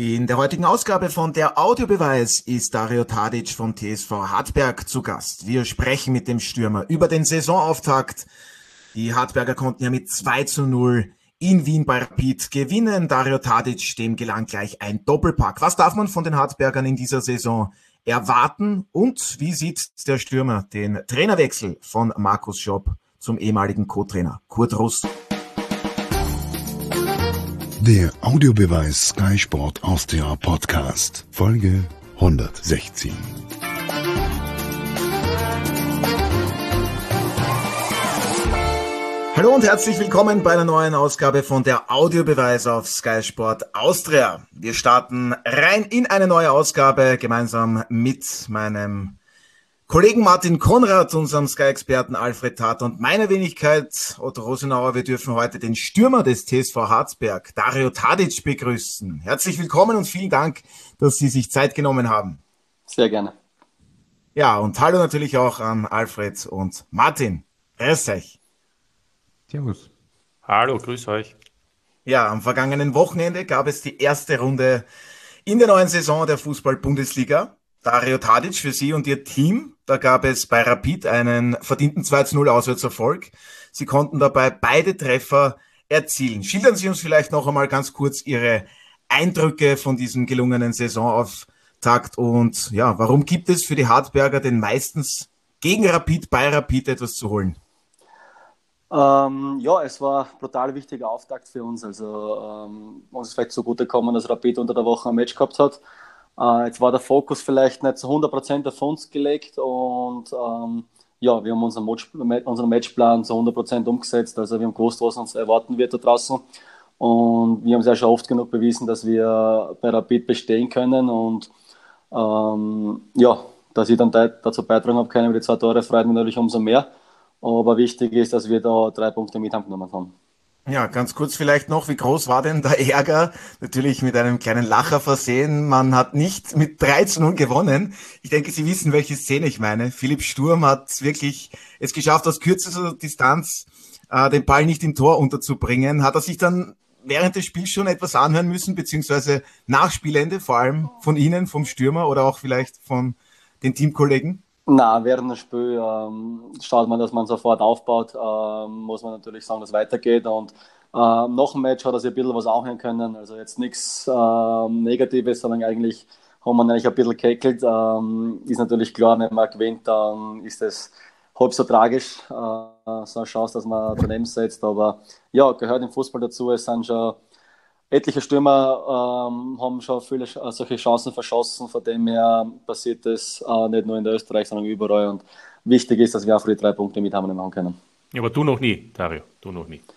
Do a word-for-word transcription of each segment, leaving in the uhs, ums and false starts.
In der heutigen Ausgabe von Der Audiobeweis ist Dario Tadic vom T S V Hartberg zu Gast. Wir sprechen mit dem Stürmer über den Saisonauftakt. Die Hartberger konnten ja mit zwei zu null in Wien bei Rapid gewinnen. Dario Tadic, dem gelang gleich ein Doppelpack. Was darf man von den Hartbergern in dieser Saison erwarten? Und wie sieht der Stürmer den Trainerwechsel von Markus Schopp zum ehemaligen Co-Trainer Kurt Rust? Der Audiobeweis Sky Sport Austria Podcast, Folge hundertsechzehn. Hallo und herzlich willkommen bei einer neuen Ausgabe von der Audiobeweis auf Sky Sport Austria. Wir starten rein in eine neue Ausgabe gemeinsam mit meinem Kollegen Martin Konrad, unserem Sky-Experten Alfred Tat und meiner Wenigkeit Otto Rosenauer. Wir dürfen heute den Stürmer des T S V Hartberg, Dario Tadic, begrüßen. Herzlich willkommen und vielen Dank, dass Sie sich Zeit genommen haben. Sehr gerne. Ja, und hallo natürlich auch an Alfred und Martin. Grüß euch. Servus. Hallo, grüß euch. Ja, am vergangenen Wochenende gab es die erste Runde in der neuen Saison der Fußball-Bundesliga. Dario Tadic, für Sie und Ihr Team, da gab es bei Rapid einen verdienten zwei zu null Auswärtserfolg. Sie konnten dabei beide Treffer erzielen. Schildern Sie uns vielleicht noch einmal ganz kurz Ihre Eindrücke von diesem gelungenen Saisonauftakt und ja, warum gibt es für die Hartberger denn meistens gegen Rapid, bei Rapid etwas zu holen? Ähm, ja, es war ein brutal wichtiger Auftakt für uns. Also ähm, uns ist vielleicht zugute gekommen, dass Rapid unter der Woche ein Match gehabt hat. Uh, jetzt war der Fokus vielleicht nicht zu hundert Prozent auf uns gelegt und ähm, ja, wir haben unseren, Match, unseren Matchplan zu hundert Prozent umgesetzt. Also wir haben gewusst, was uns erwarten wird da draußen und wir haben es ja schon oft genug bewiesen, dass wir bei Rapid bestehen können und ähm, ja, dass ich dann dazu beitragen habe können, mit die zwei Tore freut mich natürlich umso mehr. Aber wichtig ist, dass wir da drei Punkte mit genommen haben. Ja, ganz kurz vielleicht noch, wie groß war denn der Ärger? Natürlich mit einem kleinen Lacher versehen. Man hat nicht mit drei zu null gewonnen. Ich denke, Sie wissen, welche Szene ich meine. Philipp Sturm hat wirklich es geschafft, aus kürzester Distanz äh, den Ball nicht im Tor unterzubringen. Hat er sich dann während des Spiels schon etwas anhören müssen, beziehungsweise nach Spielende, vor allem von Ihnen, vom Stürmer oder auch vielleicht von den Teamkollegen? Na, während dem Spiel ähm, schaut man, dass man sofort aufbaut. Ähm, muss man natürlich sagen, dass es weitergeht. Und ähm, nach dem Match hat er sich ein bisschen was anhören können. Also jetzt nichts ähm, Negatives, sondern eigentlich haben wir eigentlich ein bisschen gekeckelt. Ähm, ist natürlich klar, wenn man gewinnt, dann ist das halb so tragisch. Äh, so eine Chance, dass man daneben setzt. Aber ja, gehört im Fußball dazu. Es sind schon etliche Stürmer ähm, haben schon viele äh, solche Chancen verschossen, von dem her passiert das äh, nicht nur in der Österreich, sondern überall. Und wichtig ist, dass wir auch die drei Punkte mit haben machen können. Ja, aber du noch nie, Dario, du noch nie.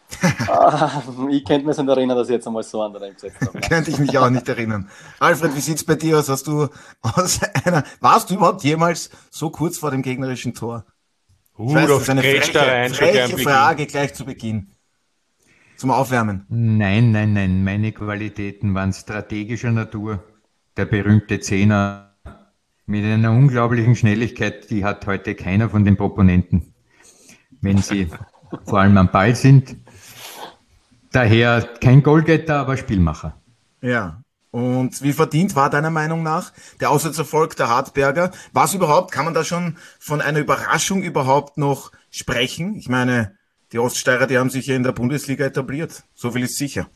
äh, ich könnte mich nicht erinnern, dass ich jetzt einmal so an der Reim gesetzt habe. Könnte ich mich auch nicht erinnern. Alfred, wie sieht's bei dir aus? Hast du aus einer, warst du überhaupt jemals so kurz vor dem gegnerischen Tor? Uh, Ich weiß, das ist eine freche, rein, freche Frage gleich zu Beginn. Zum Aufwärmen. Nein, nein, nein. Meine Qualitäten waren strategischer Natur. Der berühmte Zehner mit einer unglaublichen Schnelligkeit, die hat heute keiner von den Proponenten, wenn sie vor allem am Ball sind. Daher kein Goalgetter, aber Spielmacher. Ja. Und wie verdient war deiner Meinung nach der Auswärtserfolg der Hartberger? Was überhaupt, kann man da schon von einer Überraschung überhaupt noch sprechen? Ich meine, die Oststeirer, die haben sich ja in der Bundesliga etabliert. So viel ist sicher.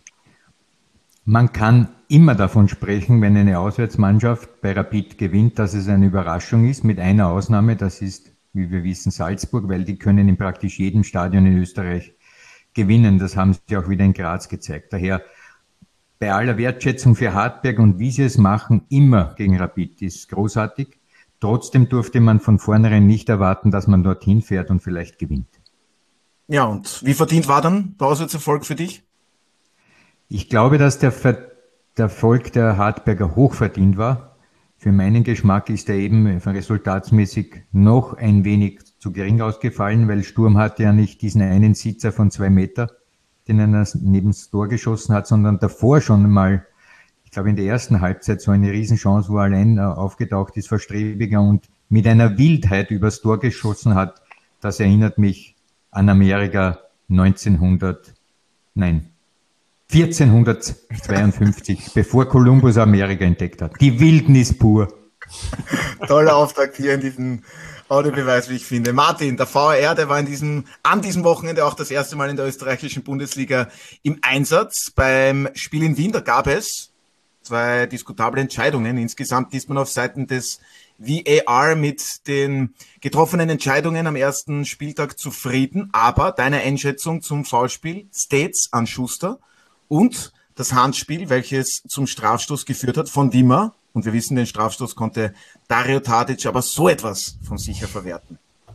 Man kann immer davon sprechen, wenn eine Auswärtsmannschaft bei Rapid gewinnt, dass es eine Überraschung ist, mit einer Ausnahme, das ist, wie wir wissen, Salzburg, weil die können in praktisch jedem Stadion in Österreich gewinnen. Das haben sie auch wieder in Graz gezeigt. Daher bei aller Wertschätzung für Hartberg und wie sie es machen, immer gegen Rapid ist großartig. Trotzdem durfte man von vornherein nicht erwarten, dass man dorthin fährt und vielleicht gewinnt. Ja, und wie verdient war dann der Auswärtserfolg für dich? Ich glaube, dass der, Ver- der Erfolg der Hartberger hochverdient war. Für meinen Geschmack ist er eben resultatsmäßig noch ein wenig zu gering ausgefallen, weil Sturm hatte ja nicht diesen einen Sitzer von zwei Meter, den er neben das Tor geschossen hat, sondern davor schon mal, ich glaube in der ersten Halbzeit, so eine Riesenchance, wo er allein aufgetaucht ist vor Strebiger und mit einer Wildheit übers Tor geschossen hat. Das erinnert mich an Amerika neunzehnhundert, nein, vierzehnhundertzweiundfünfzig, bevor Kolumbus Amerika entdeckt hat. Die Wildnis pur. Toller Auftakt hier in diesem Audiobeweis, wie ich finde. Martin, der V A R, der war in diesem, an diesem Wochenende auch das erste Mal in der österreichischen Bundesliga im Einsatz. Beim Spiel in Wien, da gab es zwei diskutable Entscheidungen. Insgesamt ist man auf Seiten des V A R mit den getroffenen Entscheidungen am ersten Spieltag zufrieden. Aber deine Einschätzung zum Foulspiel States an Schuster und das Handspiel, welches zum Strafstoß geführt hat von Wimmer. Und wir wissen, den Strafstoß konnte Dario Tadic aber so etwas von sicher verwerten.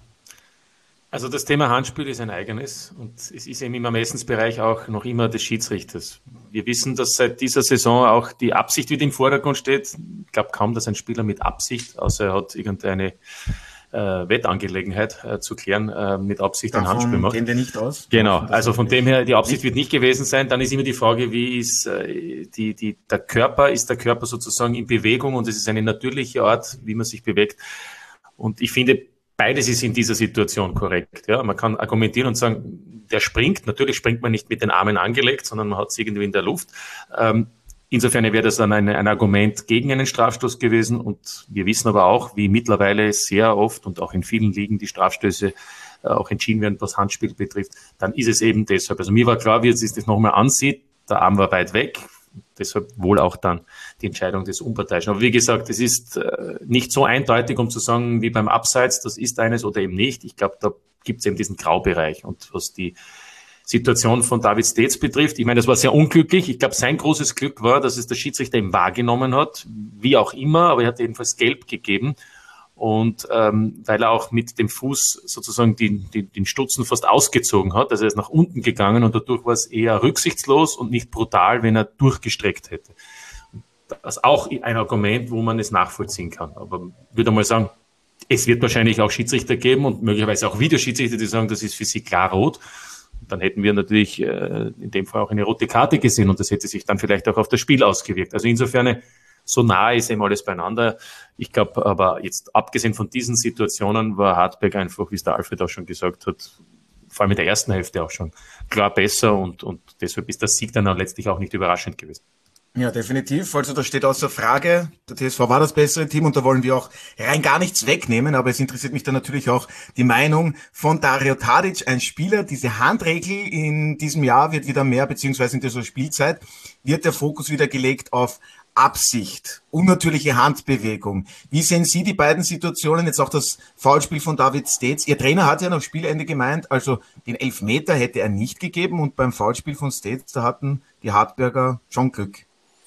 Also das Thema Handspiel ist ein eigenes und es ist eben im Ermessensbereich auch noch immer des Schiedsrichters. Wir wissen, dass seit dieser Saison auch die Absicht wieder im Vordergrund steht. Ich glaube kaum, dass ein Spieler mit Absicht, außer er hat irgendeine äh, Wettangelegenheit äh, zu klären, äh, mit Absicht Davon ein Handspiel macht. gehen wir nicht aus. Genau, also von dem her, die Absicht wird nicht gewesen sein. Dann ist immer die Frage, wie ist äh, die, die, der Körper, ist der Körper sozusagen in Bewegung und es ist eine natürliche Art, wie man sich bewegt. Und ich finde, beides ist in dieser Situation korrekt. Ja, man kann argumentieren und sagen, der springt. Natürlich springt man nicht mit den Armen angelegt, sondern man hat es irgendwie in der Luft. Ähm, insofern wäre das dann ein, ein Argument gegen einen Strafstoß gewesen. Und wir wissen aber auch, wie mittlerweile sehr oft und auch in vielen Ligen die Strafstöße äh, auch entschieden werden, was Handspiel betrifft. Dann ist es eben deshalb. Also mir war klar, wie es sich das nochmal ansieht. Der Arm war weit weg. Deshalb wohl auch dann die Entscheidung des Unparteiischen. Aber wie gesagt, es ist äh, nicht so eindeutig, um zu sagen, wie beim Abseits, das ist eines oder eben nicht. Ich glaube, da gibt es eben diesen Graubereich. Und was die Situation von David States betrifft, ich meine, das war sehr unglücklich. Ich glaube, sein großes Glück war, dass es der Schiedsrichter eben wahrgenommen hat, wie auch immer, aber er hat jedenfalls gelb gegeben. Und ähm, weil er auch mit dem Fuß sozusagen den, den, den Stutzen fast ausgezogen hat, also er ist nach unten gegangen und dadurch war es eher rücksichtslos und nicht brutal, wenn er durchgestreckt hätte. Das ist auch ein Argument, wo man es nachvollziehen kann. Aber ich würde mal sagen, es wird wahrscheinlich auch Schiedsrichter geben und möglicherweise auch Videoschiedsrichter, die sagen, das ist für sie klar rot. Dann hätten wir natürlich äh, in dem Fall auch eine rote Karte gesehen und das hätte sich dann vielleicht auch auf das Spiel ausgewirkt. Also insofern so nah ist eben alles beieinander. Ich glaube aber jetzt, abgesehen von diesen Situationen, war Hartberg einfach, wie es der Alfred auch schon gesagt hat, vor allem in der ersten Hälfte auch schon klar besser und, und deshalb ist der Sieg dann auch letztlich auch nicht überraschend gewesen. Ja, definitiv. Also da steht außer Frage, der T S V war das bessere Team und da wollen wir auch rein gar nichts wegnehmen, aber es interessiert mich dann natürlich auch die Meinung von Dario Tadic, ein Spieler. Diese Handregel in diesem Jahr wird wieder mehr, beziehungsweise in dieser Spielzeit wird der Fokus wieder gelegt auf Absicht, unnatürliche Handbewegung. Wie sehen Sie die beiden Situationen, jetzt auch das Foulspiel von David States? Ihr Trainer hat ja nach Spielende gemeint, also den Elfmeter hätte er nicht gegeben und beim Foulspiel von States, da hatten die Hartberger schon Glück.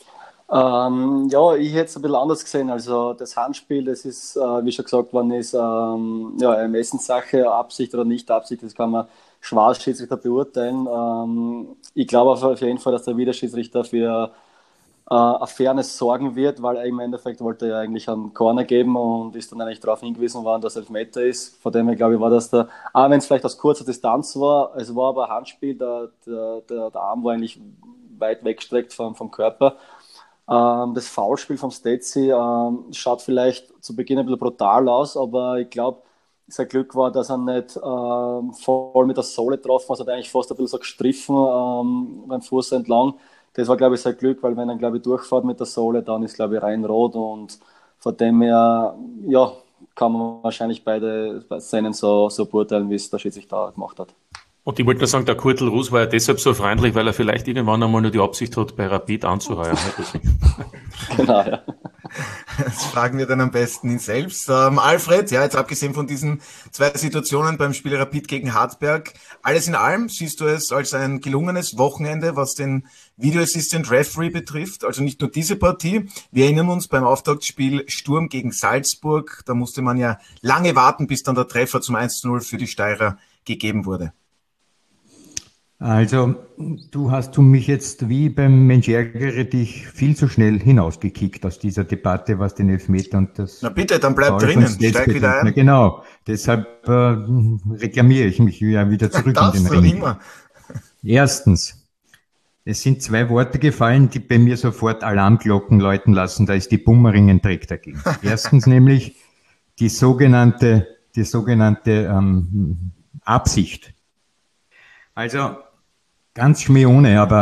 Ähm, ja, ich hätte es ein bisschen anders gesehen. Also das Handspiel, das ist, äh, wie schon gesagt worden ist, ähm, ja, Ermessenssache, Absicht oder nicht Absicht, das kann man schwarz als Schiedsrichter beurteilen. Ähm, ich glaube auf jeden Fall, dass der Videoschiedsrichter für äh, eine Fairness sorgen wird, weil er im Endeffekt wollte er ja eigentlich einen Corner geben und ist dann eigentlich darauf hingewiesen worden, dass Elfmeter ist. Von dem her glaube ich, war das der, auch wenn es vielleicht aus kurzer Distanz war, es war aber ein Handspiel, der, der, der, der Arm war eigentlich weit weggestreckt vom, vom Körper. Ähm, das Foulspiel vom Stetsy ähm, schaut vielleicht zu Beginn ein bisschen brutal aus, aber ich glaube, sein Glück war, dass er nicht ähm, voll mit der Sohle getroffen hat, er hat eigentlich fast ein bisschen so gestriffen ähm, beim Fuß entlang. Das war, glaube ich, sein Glück, weil wenn er, glaube ich, durchfährt mit der Sohle, dann ist, glaube ich, rein rot und von dem her, ja, kann man wahrscheinlich beide Szenen so, so beurteilen, wie es der Schiedsrichter gemacht hat. Und ich wollte nur sagen, der Kurtl Ruß war ja deshalb so freundlich, weil er vielleicht irgendwann einmal nur die Absicht hat, bei Rapid anzuheuern. Genau, ja. Das fragen wir dann am besten ihn selbst. Ähm, Alfred, ja, jetzt abgesehen von diesen zwei Situationen beim Spiel Rapid gegen Hartberg, alles in allem siehst du es als ein gelungenes Wochenende, was den Video Assistant Referee betrifft. Also nicht nur diese Partie. Wir erinnern uns beim Auftaktspiel Sturm gegen Salzburg. Da musste man ja lange warten, bis dann der Treffer zum eins zu null für die Steirer gegeben wurde. Also, du hast du mich jetzt wie beim Mensch ärgere dich viel zu schnell hinausgekickt aus dieser Debatte, was den Elfmeter und das... Na bitte, dann bleib drinnen, steig wieder ein. Na genau, deshalb äh, reklamiere ich mich ja wieder zurück in den Ring. Immer. Erstens, es sind zwei Worte gefallen, die bei mir sofort Alarmglocken läuten lassen, da ist die Bummeringen trägt dagegen. Erstens nämlich die sogenannte, die sogenannte ähm, Absicht. Also, ganz schmähone, aber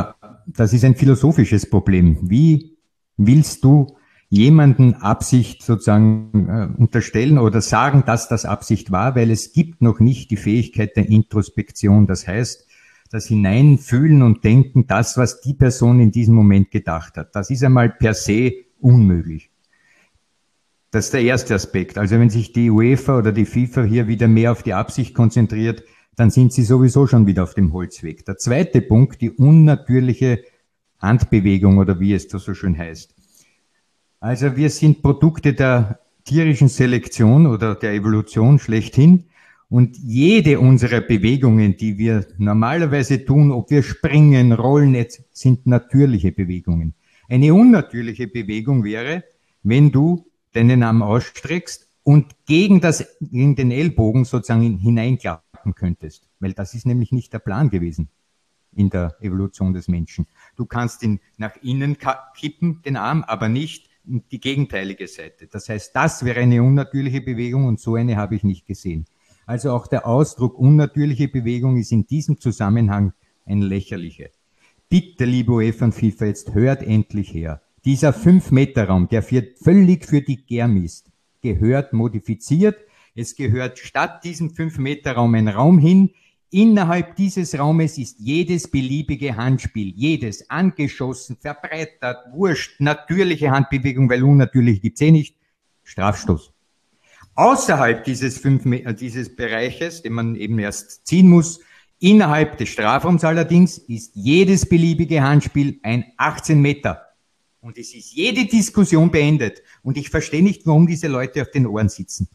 das ist ein philosophisches Problem. Wie willst du jemanden Absicht sozusagen äh, unterstellen oder sagen, dass das Absicht war, weil es gibt noch nicht die Fähigkeit der Introspektion. Das heißt, das Hineinfühlen und Denken, das, was die Person in diesem Moment gedacht hat. Das ist einmal per se unmöglich. Das ist der erste Aspekt. Also wenn sich die UEFA oder die FIFA hier wieder mehr auf die Absicht konzentriert, dann sind sie sowieso schon wieder auf dem Holzweg. Der zweite Punkt, die unnatürliche Handbewegung oder wie es da so schön heißt. Also wir sind Produkte der tierischen Selektion oder der Evolution schlechthin und jede unserer Bewegungen, die wir normalerweise tun, ob wir springen, rollen, jetzt, sind natürliche Bewegungen. Eine unnatürliche Bewegung wäre, wenn du deinen Arm ausstreckst und gegen das, gegen den Ellbogen sozusagen hineinklappen könntest. Weil das ist nämlich nicht der Plan gewesen in der Evolution des Menschen. Du kannst ihn nach innen kippen, den Arm, aber nicht die gegenteilige Seite. Das heißt, das wäre eine unnatürliche Bewegung und so eine habe ich nicht gesehen. Also auch der Ausdruck unnatürliche Bewegung ist in diesem Zusammenhang ein lächerlicher. Bitte, liebe UEFA und FIFA, jetzt hört endlich her. Dieser fünf-Meter-Raum, der für, völlig für die Germ ist, gehört modifiziert. Es gehört statt diesem fünf-Meter-Raum ein Raum hin. Innerhalb dieses Raumes ist jedes beliebige Handspiel, jedes angeschossen, verbreitert, wurscht, natürliche Handbewegung, weil unnatürlich gibt's eh nicht, Strafstoß. Außerhalb dieses, fünf, dieses Bereiches, den man eben erst ziehen muss, innerhalb des Strafraums allerdings, ist jedes beliebige Handspiel ein achtzehn Meter. Und es ist jede Diskussion beendet. Und ich verstehe nicht, warum diese Leute auf den Ohren sitzen.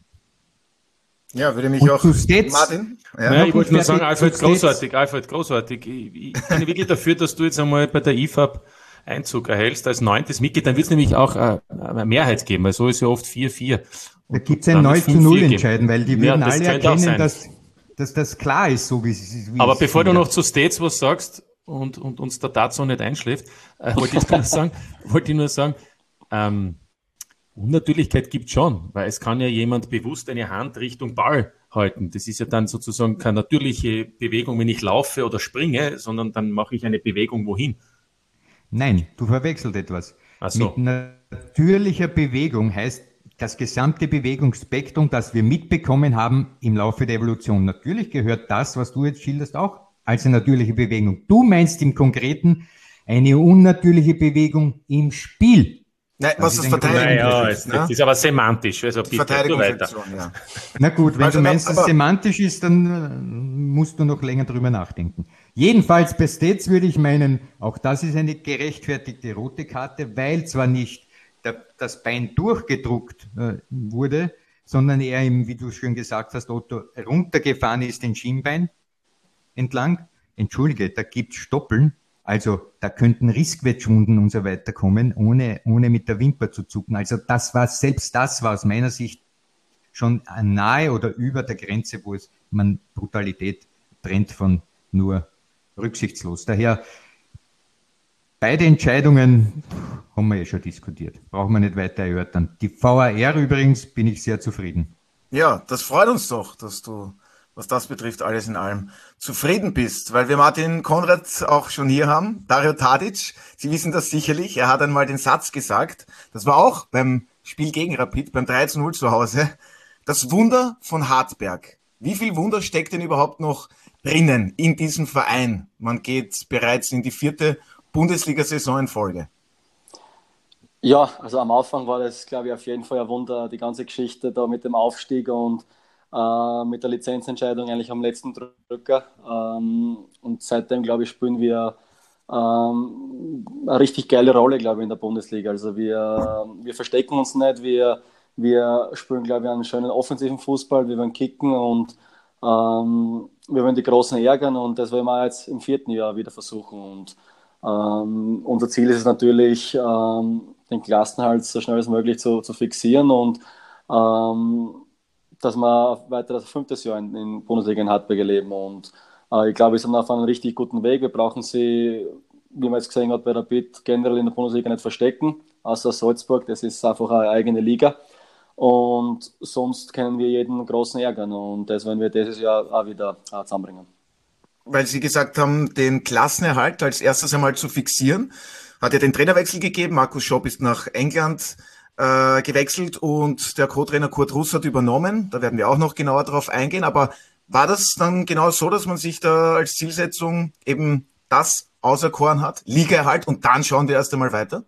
Ja, würde mich und auch, Stets, Martin? Ja, ja, ich wollte nur sagen, Alfred, großartig, Alfred, großartig. Ich, ich bin wirklich dafür, dass du jetzt einmal bei der I F A B Einzug erhältst als neuntes Mitglied. Dann wird es nämlich auch äh, eine Mehrheit geben, weil so ist ja oft vier vier. Da gibt es ein neun zu null entscheiden, weil die würden ja, alle erkennen, dass, dass das klar ist, so wie es ist. Aber bevor du noch zu States was sagst und, und uns der Tatsache nicht einschläft, äh, wollte ich nur sagen, wollte ich nur sagen, ähm, Unnatürlichkeit gibt schon, weil es kann ja jemand bewusst eine Hand Richtung Ball halten. Das ist ja dann sozusagen keine natürliche Bewegung, wenn ich laufe oder springe, sondern dann mache ich eine Bewegung wohin. Nein, du verwechselt etwas. Ach so. Mit natürlicher Bewegung heißt das gesamte Bewegungsspektrum, das wir mitbekommen haben im Laufe der Evolution. Natürlich gehört das, was du jetzt schilderst, auch als eine natürliche Bewegung. Du meinst im Konkreten eine unnatürliche Bewegung im Spiel. Nein, was das Verteidigung naja, betrifft, ne? Das ist aber semantisch. Also bitte, Verteidigungsaktion, ja. Na gut, wenn also, du meinst, dass aber, es semantisch ist, dann musst du noch länger drüber nachdenken. Jedenfalls bei Stets würde ich meinen, auch das ist eine gerechtfertigte rote Karte, weil zwar nicht der, das Bein durchgedruckt äh, wurde, sondern er eben, wie du schön gesagt hast, Otto, runtergefahren ist den Schienbein entlang. Entschuldige, da gibt's Stoppeln. Also da könnten Risquetschwunden und so weiter kommen, ohne, ohne mit der Wimper zu zucken. Also das war, selbst das war aus meiner Sicht schon nahe oder über der Grenze, wo es man Brutalität trennt von nur rücksichtslos. Daher, beide Entscheidungen haben wir ja schon diskutiert. Brauchen wir nicht weiter erörtern. Die V A R übrigens bin ich sehr zufrieden. Ja, das freut uns doch, dass du, was das betrifft, alles in allem zufrieden bist, weil wir Martin Konrad auch schon hier haben. Dario Tadic, Sie wissen das sicherlich, er hat einmal den Satz gesagt, das war auch beim Spiel gegen Rapid, beim drei zu null zu Hause, das Wunder von Hartberg. Wie viel Wunder steckt denn überhaupt noch drinnen in diesem Verein? Man geht bereits in die vierte Bundesliga-Saison in Folge. Ja, also am Anfang war das, glaube ich, auf jeden Fall ein Wunder, die ganze Geschichte da mit dem Aufstieg und äh, mit der Lizenzentscheidung eigentlich am letzten Drücker. Ähm, und seitdem, glaube ich, spielen wir ähm, eine richtig geile Rolle, glaube ich, in der Bundesliga. Also wir, wir verstecken uns nicht, wir, wir spielen, glaube ich, einen schönen offensiven Fußball, wir wollen kicken und ähm, wir wollen die Großen ärgern und das wollen wir jetzt im vierten Jahr wieder versuchen. Und ähm, unser Ziel ist es natürlich, ähm, den Klassenerhalt so schnell als möglich zu, zu fixieren und ähm, dass wir weiter das fünftes Jahr in, in Bundesliga in Hartberg erleben. Und äh, ich glaube, wir sind auf einem richtig guten Weg. Wir brauchen sie, wie man jetzt gesehen hat, bei Rapid generell in der Bundesliga nicht verstecken, außer Salzburg, das ist einfach eine eigene Liga. Und sonst können wir jeden Großen ärgern und das werden wir dieses Jahr auch wieder äh, zusammenbringen. weil Sie gesagt haben, den Klassenerhalt als erstes einmal zu fixieren. Hat ja den Trainerwechsel gegeben. Markus Schopp ist nach England äh, gewechselt und der Co-Trainer Kurt Russ hat übernommen. Da werden wir auch noch genauer drauf eingehen. Aber war das dann genau so, dass man sich da als Zielsetzung eben das auserkoren hat? Ligaerhalt und dann schauen wir erst einmal weiter?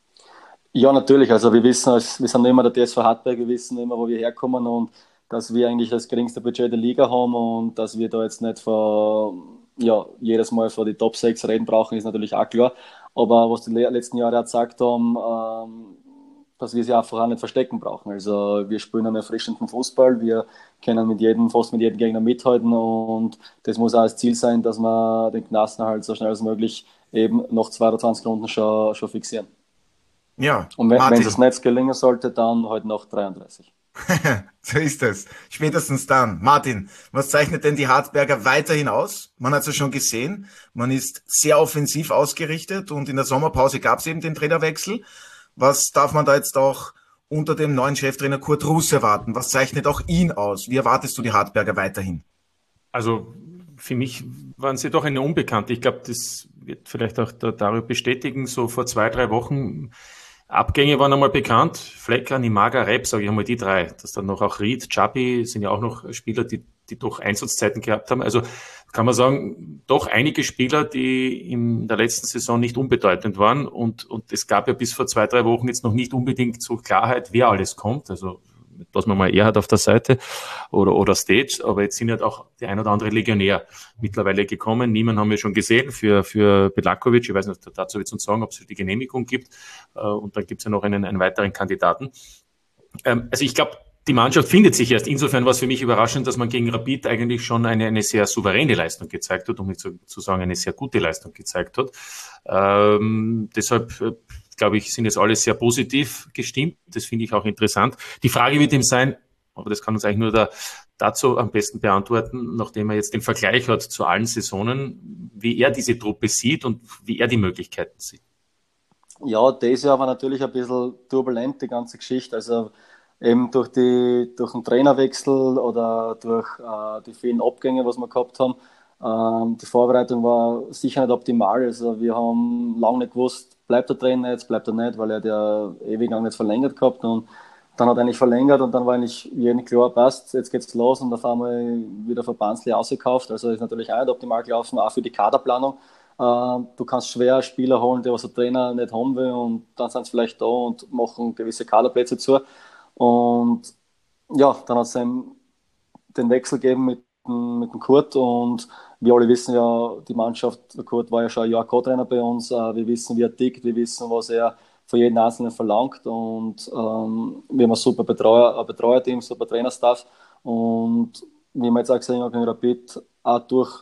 Ja, natürlich. Also wir wissen, wir sind immer der T S V Hartberg, wir wissen immer, wo wir herkommen und dass wir eigentlich das geringste Budget der Liga haben und dass wir da jetzt nicht für, ja, jedes Mal für die Top sechs reden brauchen, ist natürlich auch klar. Aber was die letzten Jahre auch gesagt haben, ähm, dass wir sie einfach auch nicht verstecken brauchen. Also wir spielen einen erfrischenden Fußball, wir können mit jedem, fast mit jedem Gegner mithalten und das muss auch das Ziel sein, dass wir den Klassenerhalt so schnell als möglich eben nach zweiundzwanzig Runden schon, schon fixieren. Ja, und wenn, wenn es nicht gelingen sollte, dann halt noch dreiunddreißig. So ist es. Spätestens dann. Martin, was zeichnet denn die Hartberger weiterhin aus? Man hat es ja schon gesehen. Man ist sehr offensiv ausgerichtet und in der Sommerpause gab es eben den Trainerwechsel. Was darf man da jetzt auch unter dem neuen Cheftrainer Kurt Russ erwarten? Was zeichnet auch ihn aus? Wie erwartest du die Hartberger weiterhin? Also für mich waren sie doch eine Unbekannte. Ich glaube, das wird vielleicht auch da, darüber bestätigen. So vor zwei, drei Wochen Abgänge waren einmal bekannt. Flecker, Nimaga, Repp, sage ich einmal die drei. Das dann noch auch Ried, Chapi sind ja auch noch Spieler, die, die doch Einsatzzeiten gehabt haben. Also kann man sagen, doch einige Spieler, die in der letzten Saison nicht unbedeutend waren. Und, und es gab ja bis vor zwei, drei Wochen jetzt noch nicht unbedingt so Klarheit, wer alles kommt. Also was man mal eher hat auf der Seite oder, oder Stage, aber jetzt sind halt auch die ein oder andere Legionär mittlerweile gekommen. Niemand haben wir schon gesehen für, für Belakovic. Ich weiß nicht, dazu wird es uns sagen, ob es die Genehmigung gibt. Und dann gibt es ja noch einen, einen weiteren Kandidaten. Also ich glaube, die Mannschaft findet sich erst. Insofern war es für mich überraschend, dass man gegen Rapid eigentlich schon eine, eine sehr souveräne Leistung gezeigt hat, um nicht zu, zu sagen, eine sehr gute Leistung gezeigt hat. Ähm, deshalb äh, glaube ich, sind jetzt alle sehr positiv gestimmt. Das finde ich auch interessant. Die Frage wird ihm sein, aber das kann uns eigentlich nur der dazu am besten beantworten, nachdem er jetzt den Vergleich hat zu allen Saisonen, wie er diese Truppe sieht und wie er die Möglichkeiten sieht. Ja, dieses Jahr war natürlich ein bisschen turbulent, die ganze Geschichte. Also eben durch, die, durch den Trainerwechsel oder durch äh, die vielen Abgänge, was wir gehabt haben. Ähm, die Vorbereitung war sicher nicht optimal. Also wir haben lange nicht gewusst, bleibt der Trainer jetzt, bleibt er nicht, weil er hat ja ewig lang nicht verlängert gehabt und dann hat er eigentlich verlängert und dann war eigentlich jedem klar, passt, jetzt geht's los und auf einmal wieder Verbandsli ausgekauft. Also ist natürlich auch nicht optimal gelaufen, auch für die Kaderplanung. Uh, du kannst schwer Spieler holen, die was der Trainer nicht haben will und dann sind sie vielleicht da und machen gewisse Kaderplätze zu. Und ja, dann hat es den Wechsel gegeben mit, mit dem Kurt und wir alle wissen ja, die Mannschaft, der Kurt war ja schon ein Jahr Co-Trainer bei uns, uh, wir wissen, wie er tickt, wir wissen, was er von jedem Einzelnen verlangt und um, wir haben ein super Betreuer, ein Betreuerteam, super Trainerstaff und wie wir jetzt auch gesehen haben, gegen Rapid, auch durch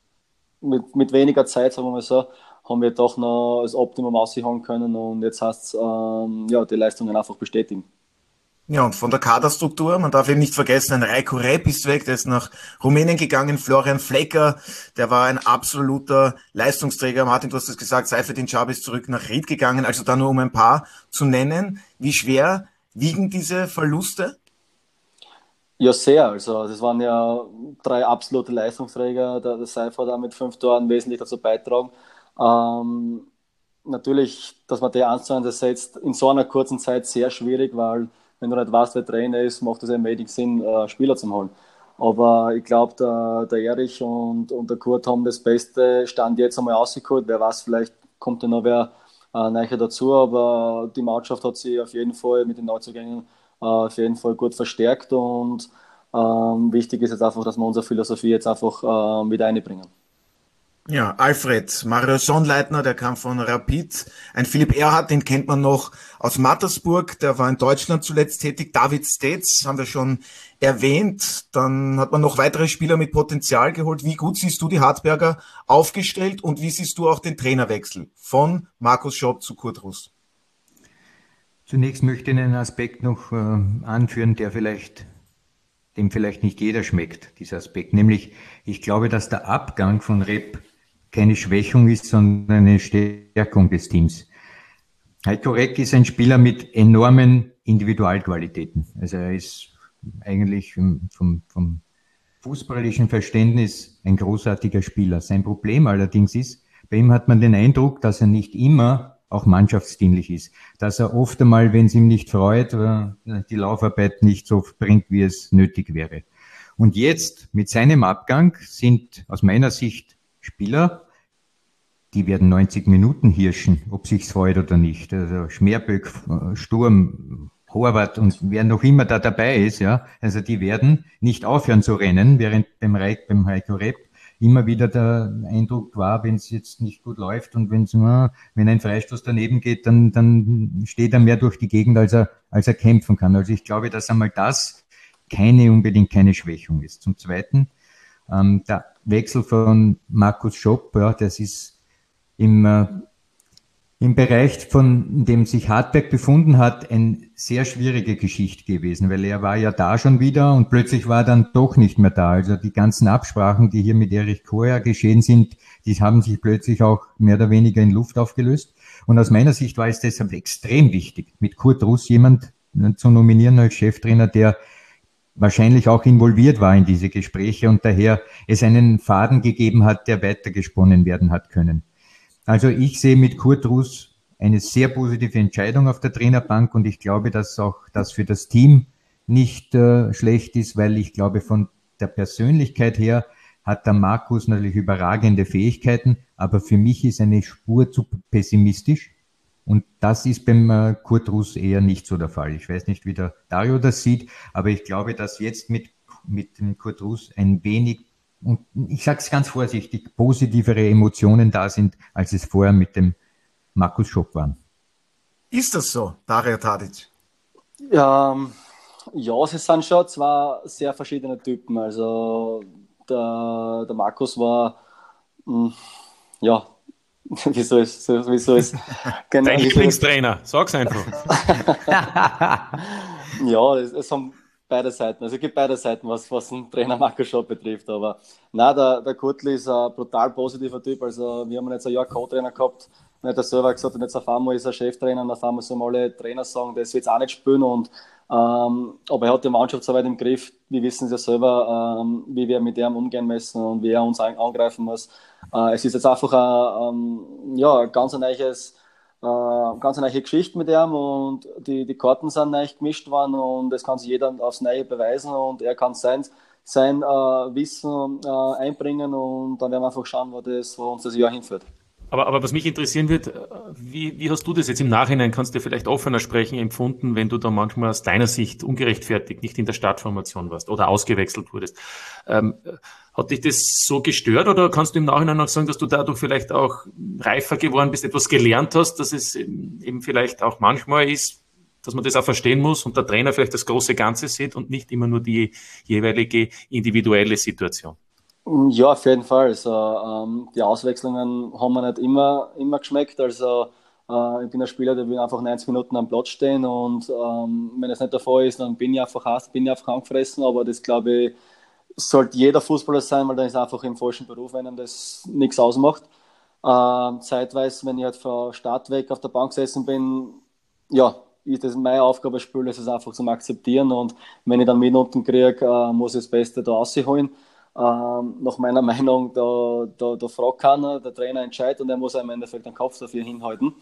Mit, mit weniger Zeit, sagen wir mal so, haben wir doch noch das Optimum aushauen können und jetzt heißt es, ähm, ja, die Leistungen einfach bestätigen. Ja, und von der Kaderstruktur, man darf eben nicht vergessen, ein Rajko Repp ist weg, der ist nach Rumänien gegangen, Florian Flecker, der war ein absoluter Leistungsträger. Martin, du hast es gesagt, Seyfettin Cabi ist zurück nach Ried gegangen, also da nur um ein paar zu nennen. Wie schwer wiegen diese Verluste? Ja, sehr. Also das waren ja drei absolute Leistungsträger. Der, der Seif hat auch mit fünf Toren wesentlich dazu beitragen. Ähm, natürlich, dass man die eins zu eins ersetzt, in so einer kurzen Zeit sehr schwierig, weil wenn du nicht weißt, wer Trainer ist, macht es eben wenig Sinn, äh, Spieler zu holen. Aber ich glaube, der, der Erich und, und der Kurt haben das beste Stand jetzt einmal rausgeholt. Wer weiß, vielleicht kommt da noch wer äh, nachher dazu, aber die Mannschaft hat sich auf jeden Fall mit den Neuzugängen auf jeden Fall gut verstärkt und ähm, wichtig ist jetzt einfach, dass wir unsere Philosophie jetzt einfach ähm, wieder einbringen. Ja, Alfred, Mario Sonnleitner, der kam von Rapid. Ein Philipp Erhardt, den kennt man noch aus Mattersburg, der war in Deutschland zuletzt tätig. David Stets haben wir schon erwähnt. Dann hat man noch weitere Spieler mit Potenzial geholt. Wie gut siehst du die Hartberger aufgestellt und wie siehst du auch den Trainerwechsel von Markus Schopp zu Kurt Russ? Zunächst möchte ich einen Aspekt noch äh, anführen, der vielleicht, dem vielleicht nicht jeder schmeckt, dieser Aspekt. Nämlich, ich glaube, dass der Abgang von Repp keine Schwächung ist, sondern eine Stärkung des Teams. Heiko Reck ist ein Spieler mit enormen Individualqualitäten. Also er ist eigentlich vom, vom, vom, fußballerischen Verständnis ein großartiger Spieler. Sein Problem allerdings ist, bei ihm hat man den Eindruck, dass er nicht immer auch mannschaftsdienlich ist. Dass er oft einmal, wenn es ihm nicht freut, die Laufarbeit nicht so bringt, wie es nötig wäre. Und jetzt, mit seinem Abgang, sind aus meiner Sicht Spieler, die werden neunzig Minuten hirschen, ob sich's freut oder nicht. Also Schmerböck, Sturm, Horvath und wer noch immer da dabei ist, ja. Also die werden nicht aufhören zu rennen, während beim Reik, beim Heiko Repp immer wieder der Eindruck war, wenn es jetzt nicht gut läuft und wenn's nur, wenn ein Freistoß daneben geht, dann, dann steht er mehr durch die Gegend, als er, als er kämpfen kann. Also ich glaube, dass einmal das keine, unbedingt keine Schwächung ist. Zum Zweiten, ähm, der Wechsel von Markus Schopp, ja, das ist im, äh, im Bereich, von dem sich Hartberg befunden hat, eine sehr schwierige Geschichte gewesen, weil er war ja da schon wieder und plötzlich war er dann doch nicht mehr da. Also die ganzen Absprachen, die hier mit Erich Koher geschehen sind, die haben sich plötzlich auch mehr oder weniger in Luft aufgelöst. Und aus meiner Sicht war es deshalb extrem wichtig, mit Kurt Russ jemand zu nominieren als Cheftrainer, der wahrscheinlich auch involviert war in diese Gespräche und daher es einen Faden gegeben hat, der weitergesponnen werden hat können. Also ich sehe mit Kurt Russ eine sehr positive Entscheidung auf der Trainerbank und ich glaube, dass auch das für das Team nicht äh, schlecht ist, weil ich glaube, von der Persönlichkeit her hat der Markus natürlich überragende Fähigkeiten, aber für mich ist eine Spur zu pessimistisch und das ist beim äh, Kurt Russ eher nicht so der Fall. Ich weiß nicht, wie der Dario das sieht, aber ich glaube, dass jetzt mit, mit dem Kurt Russ ein wenig, und ich sage es ganz vorsichtig, positivere Emotionen da sind, als es vorher mit dem Markus Schopp waren. Ist das so, Dario Tadic? Ja, ja, es sind schon zwei sehr verschiedene Typen. Also der, der Markus war, mh, ja, wie soll es, wie soll es, genau, dein Lieblingstrainer, sag's einfach. Ja, es, es haben beide Seiten, also es gibt beide Seiten, was, was den Trainer Markus Schopp betrifft, aber nein, der, der Kurtli ist ein brutal positiver Typ, also wir haben jetzt ein Jahr Co-Trainer gehabt, und er hat selber gesagt, und jetzt auf einmal ist er Cheftrainer und auf einmal sollen alle Trainer sagen, das wird es auch nicht spielen und ähm, aber er hat die Mannschaft so weit im Griff, wir wissen es ja selber, ähm, wie wir mit ihm umgehen müssen und wie er uns an, angreifen muss. Äh, es ist jetzt einfach ein, ähm, ja, ganz ein neues Uh, ganz eine neue Geschichte mit ihm und die, die Karten sind neu gemischt worden und es kann sich jeder aufs Neue beweisen und er kann sein, sein uh, Wissen uh, einbringen und dann werden wir einfach schauen, wo, das, wo uns das Jahr hinführt. Aber, aber was mich interessieren wird, wie, wie hast du das jetzt im Nachhinein, kannst du vielleicht offener sprechen, empfunden, wenn du da manchmal aus deiner Sicht ungerechtfertigt nicht in der Startformation warst oder ausgewechselt wurdest? Ähm, hat dich das so gestört oder kannst du im Nachhinein noch sagen, dass du dadurch vielleicht auch reifer geworden bist, etwas gelernt hast, dass es eben vielleicht auch manchmal ist, dass man das auch verstehen muss und der Trainer vielleicht das große Ganze sieht und nicht immer nur die jeweilige individuelle Situation? Ja, auf jeden Fall. Also, ähm, die Auswechslungen haben mir nicht immer, immer geschmeckt. Also äh, ich bin ein Spieler, der will einfach neunzig Minuten am Platz stehen und ähm, wenn das nicht der Fall ist, dann bin ich einfach heiß, bin ich einfach angefressen. Aber das, glaube ich, sollte jeder Fußballer sein, weil dann ist einfach im falschen Beruf, wenn ihm das nichts ausmacht. Ähm, zeitweise, wenn ich halt von Start weg auf der Bank gesessen bin, ja, ist das meine Aufgabe, Spiel ist es einfach zum Akzeptieren und wenn ich dann Minuten kriege, äh, muss ich das Beste da rausholen. Ähm, nach meiner Meinung, da, da, da fragt keiner, der Trainer entscheidet und er muss im Endeffekt den Kopf dafür hinhalten.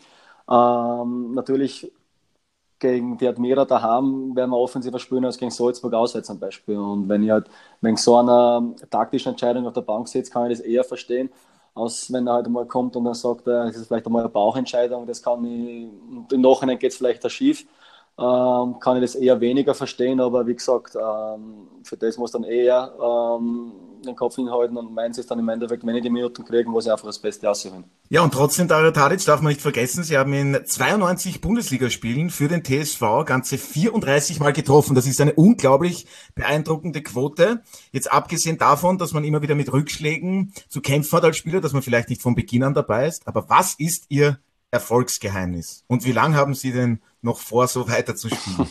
Ähm, natürlich gegen die Admira daheim werden wir offensiver spielen als gegen Salzburg auswärts zum Beispiel. Und wenn ich halt wegen so einer taktischen Entscheidung auf der Bank sitze, kann ich das eher verstehen, als wenn er halt mal kommt und dann sagt, es ist vielleicht einmal eine Bauchentscheidung, das kann ich, und im Nachhinein geht es vielleicht da schief. Ähm, kann ich das eher weniger verstehen, aber wie gesagt, ähm, für das muss dann eher ähm, den Kopf hinhalten und meins ist dann im Endeffekt, wenn ich die Minuten kriege, muss ich einfach das Beste aussuchen. Ja, und trotzdem, Dario Tadic, darf man nicht vergessen, Sie haben in zweiundneunzig Bundesligaspielen für den T S V ganze vierunddreißig Mal getroffen. Das ist eine unglaublich beeindruckende Quote. Jetzt abgesehen davon, dass man immer wieder mit Rückschlägen zu kämpfen hat als Spieler, dass man vielleicht nicht von Beginn an dabei ist, aber was ist Ihr Erfolgsgeheimnis? Und wie lange haben Sie denn noch vor, so weiter zu spielen?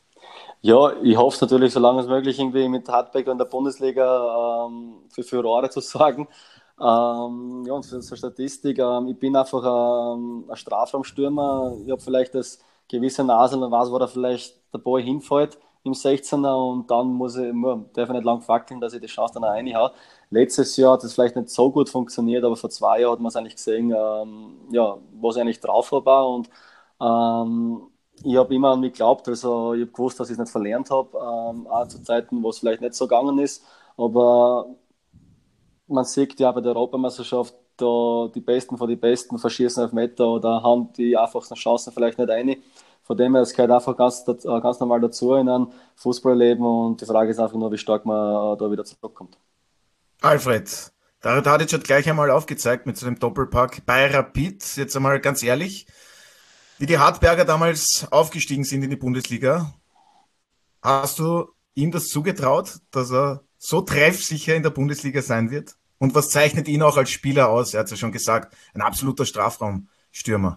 Ja, ich hoffe es natürlich, so lange es möglich irgendwie mit Hartberg in der Bundesliga ähm, für Furore zu sorgen. Ähm, ja, und für so Statistik, ähm, ich bin einfach ähm, ein Strafraumstürmer. Ich habe vielleicht das gewisse Nase und weiß, wo da vielleicht der Ball hinfällt. im sechzehner und dann muss ich, darf ich nicht lang fackeln, dass ich die Chance dann auch reinhaue. Letztes Jahr hat es vielleicht nicht so gut funktioniert, aber vor zwei Jahren hat man es eigentlich gesehen, ähm, ja, was ich eigentlich drauf habe und ähm, ich habe immer an mich geglaubt, also ich habe gewusst, dass ich es nicht verlernt habe, ähm, auch zu Zeiten, wo es vielleicht nicht so gegangen ist, aber man sieht ja bei der Europameisterschaft, da die Besten von den Besten verschießen auf Meter oder haben die einfachsten Chancen vielleicht nicht eine. Von dem her, es gehört einfach ganz, ganz normal dazu in einem Fußballleben und die Frage ist einfach nur, wie stark man da wieder zurückkommt. Alfred, Dario Tadic hat gleich einmal aufgezeigt mit seinem Doppelpack bei Rapid. Jetzt einmal ganz ehrlich, wie die Hartberger damals aufgestiegen sind in die Bundesliga, hast du ihm das zugetraut, dass er so treffsicher in der Bundesliga sein wird? Und was zeichnet ihn auch als Spieler aus? Er hat es ja schon gesagt, ein absoluter Strafraumstürmer.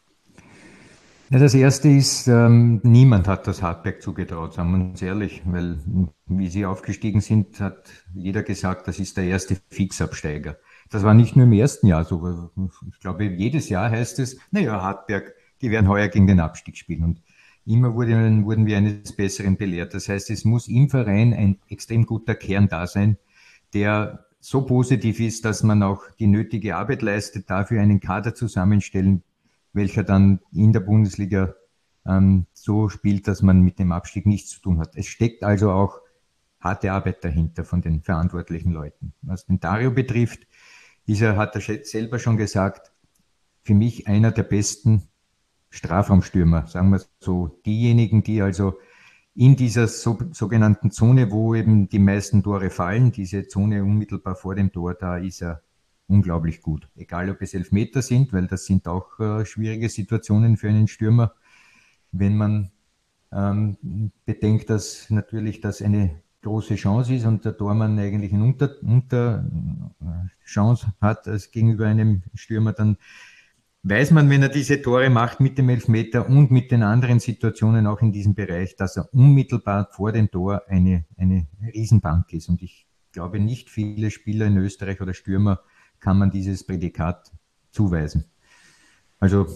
Ja, das Erste ist, ähm, niemand hat das Hartberg zugetraut, sagen wir uns ehrlich, weil wie sie aufgestiegen sind, hat jeder gesagt, das ist der erste Fixabsteiger. Das war nicht nur im ersten Jahr so. Ich glaube, jedes Jahr heißt es, naja, Hartberg, die werden heuer gegen den Abstieg spielen. Und immer wurden, wurden wir eines Besseren belehrt. Das heißt, es muss im Verein ein extrem guter Kern da sein, der so positiv ist, dass man auch die nötige Arbeit leistet, dafür einen Kader zusammenstellen, welcher dann in der Bundesliga ähm, so spielt, dass man mit dem Abstieg nichts zu tun hat. Es steckt also auch harte Arbeit dahinter von den verantwortlichen Leuten. Was den Dario betrifft, ist er, hat er selber schon gesagt, für mich einer der besten Strafraumstürmer, sagen wir so. Diejenigen, die also in dieser so, sogenannten Zone, wo eben die meisten Tore fallen, diese Zone unmittelbar vor dem Tor, da ist er unglaublich gut. Egal, ob es Elfmeter sind, weil das sind auch äh, schwierige Situationen für einen Stürmer, wenn man ähm, bedenkt, dass natürlich das eine große Chance ist und der Tormann eigentlich eine Unter, Unter Chance hat als gegenüber einem Stürmer, dann weiß man, wenn er diese Tore macht mit dem Elfmeter und mit den anderen Situationen auch in diesem Bereich, dass er unmittelbar vor dem Tor eine, eine Riesenbank ist. Und ich glaube, nicht viele Spieler in Österreich oder Stürmer kann man dieses Prädikat zuweisen. Also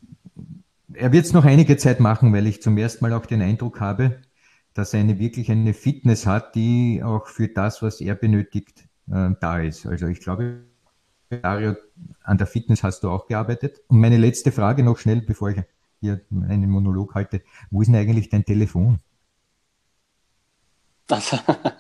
er wird es noch einige Zeit machen, weil ich zum ersten Mal auch den Eindruck habe, dass er eine, wirklich eine Fitness hat, die auch für das, was er benötigt, äh, da ist. Also ich glaube, Dario, an der Fitness hast du auch gearbeitet. Und meine letzte Frage noch schnell, bevor ich hier einen Monolog halte. Wo ist denn eigentlich dein Telefon? Also,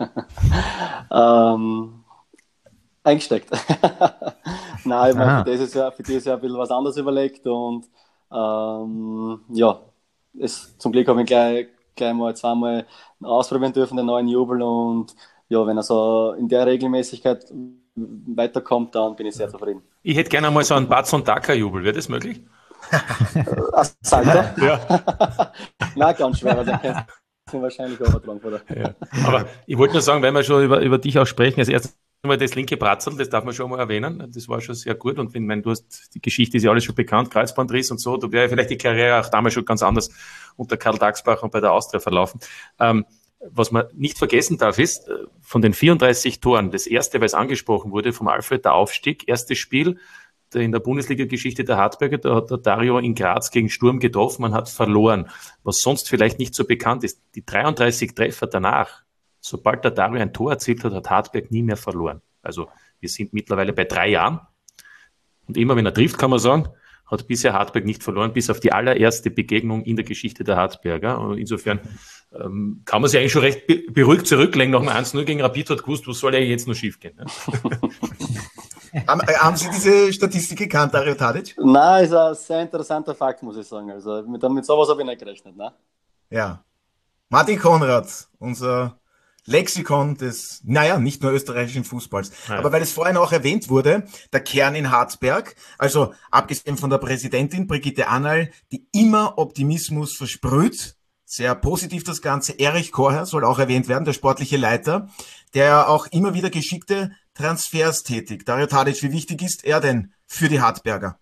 ähm, eingesteckt. Nein, ich habe für dieses Jahr, für dieses Jahr ein bisschen was anderes überlegt und ähm, ja, es, zum Glück habe ich gleich, gleich mal zweimal ausprobieren dürfen, den neuen Jubel und ja, wenn er so in der Regelmäßigkeit weiterkommt, dann bin ich sehr zufrieden. Ich hätte gerne mal so einen Batson Daka-Jubel. Wäre das möglich? Ach, Salter? Ja. Nein, ganz schwer, also kennst du wahrscheinlich übertragen, oder? Ja. Aber ich wollte nur sagen, wenn wir schon über, über dich auch sprechen, als erstes mal das linke Bratzel, das darf man schon mal erwähnen. Das war schon sehr gut. Und wenn, wenn du hast, die Geschichte ist ja alles schon bekannt, Kreuzbandriss und so, da wäre vielleicht die Karriere auch damals schon ganz anders unter Karl Dagsbach und bei der Austria verlaufen. Ähm, Was man nicht vergessen darf, ist, von den vierunddreißig Toren, das erste, weil es angesprochen wurde, vom Alfred, der Aufstieg, erstes Spiel in der Bundesliga-Geschichte der Hartberger, da hat der Dario in Graz gegen Sturm getroffen, man hat verloren. Was sonst vielleicht nicht so bekannt ist, die dreiunddreißig Treffer danach, sobald der Dario ein Tor erzielt hat, hat Hartberg nie mehr verloren. Also wir sind mittlerweile bei drei Jahren und immer wenn er trifft, kann man sagen, hat bisher Hartberg nicht verloren, bis auf die allererste Begegnung in der Geschichte der Hartberger. Und insofern ähm, kann man sich eigentlich schon recht be- beruhigt zurücklegen. Nach dem eins null gegen Rapid hat gewusst, was soll ja jetzt noch schief gehen. Ne? haben, haben Sie diese Statistik gekannt, Dario Tadic? Nein, ist ein sehr interessanter Fakt, muss ich sagen. Also mit, mit sowas habe ich nicht gerechnet. Ne? Ja. Martin Konrad, unser Lexikon des, naja, nicht nur österreichischen Fußballs. Ja. Aber weil es vorhin auch erwähnt wurde, der Kern in Hartberg, also abgesehen von der Präsidentin Brigitte Annal, die immer Optimismus versprüht, sehr positiv das Ganze. Erich Korher soll auch erwähnt werden, der sportliche Leiter, der auch immer wieder geschickte Transfers tätigt. Dario Tadic, wie wichtig ist er denn für die Hartberger?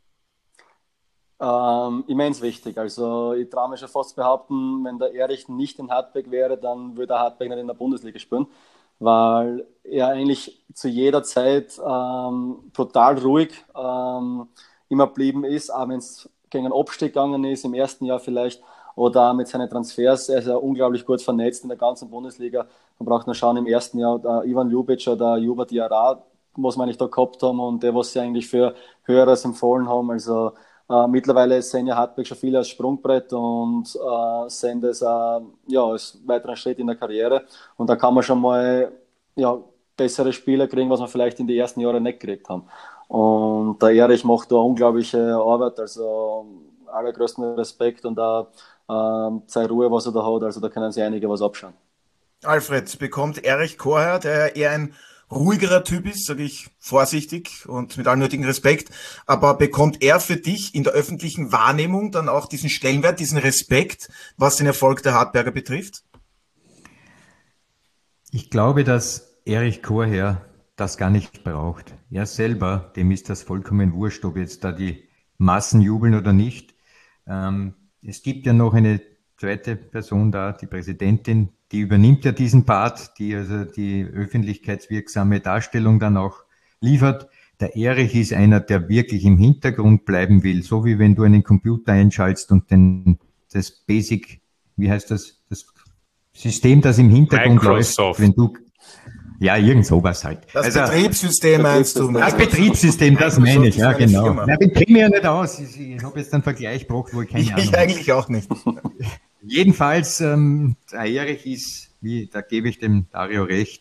Ähm, immens wichtig. Also ich traue mich schon fast behaupten, wenn der Erich nicht in Hartberg wäre, dann würde er Hartberg nicht in der Bundesliga spielen, weil er eigentlich zu jeder Zeit ähm, total ruhig ähm, immer geblieben ist, auch wenn es gegen einen Abstieg gegangen ist, im ersten Jahr vielleicht. oder auch mit seinen Transfers. Er ist ja unglaublich gut vernetzt in der ganzen Bundesliga. Man braucht nur schauen, im ersten Jahr der Ivan Ljubic oder Juba Diarra, was wir eigentlich da gehabt haben und der, was sie eigentlich für Höheres empfohlen haben. Also äh, mittlerweile sehen ja Hartberg schon viele als Sprungbrett und äh, sehen das äh, ja, als weiteren Schritt in der Karriere. Und da kann man schon mal ja, bessere Spieler kriegen, was wir vielleicht in den ersten Jahren nicht gekriegt haben. Und der Erich macht da unglaubliche Arbeit, also allergrößten Respekt und auch äh, seine Ruhe, was er da hat. Also da können sich einige was abschauen. Alfred, bekommt Erich Korher, der eher ein ruhigerer Typ ist, sage ich vorsichtig und mit allem nötigen Respekt, aber bekommt er für dich in der öffentlichen Wahrnehmung dann auch diesen Stellenwert, diesen Respekt, was den Erfolg der Hartberger betrifft? Ich glaube, dass Erich Korher das gar nicht braucht. Er selber, dem ist das vollkommen wurscht, ob jetzt da die Massen jubeln oder nicht. Ähm, es gibt ja noch eine zweite Person da, die Präsidentin, die übernimmt ja diesen Part, die also die öffentlichkeitswirksame Darstellung dann auch liefert. Der Erich ist einer, der wirklich im Hintergrund bleiben will, so wie wenn du einen Computer einschaltst und den, das Basic, wie heißt das, das System, das im Hintergrund Microsoft. läuft, wenn du, ja, irgend sowas halt. Das also, Betriebssystem meinst du? Das Betriebssystem, das meine ich, ja, genau. Ja, ich kenne mir ja nicht aus. Ich, ich habe jetzt einen Vergleich gebracht, wo ich keine ich, Ahnung ich eigentlich auch nicht. Jedenfalls, ähm, der Erich ist, wie, da gebe ich dem Dario recht,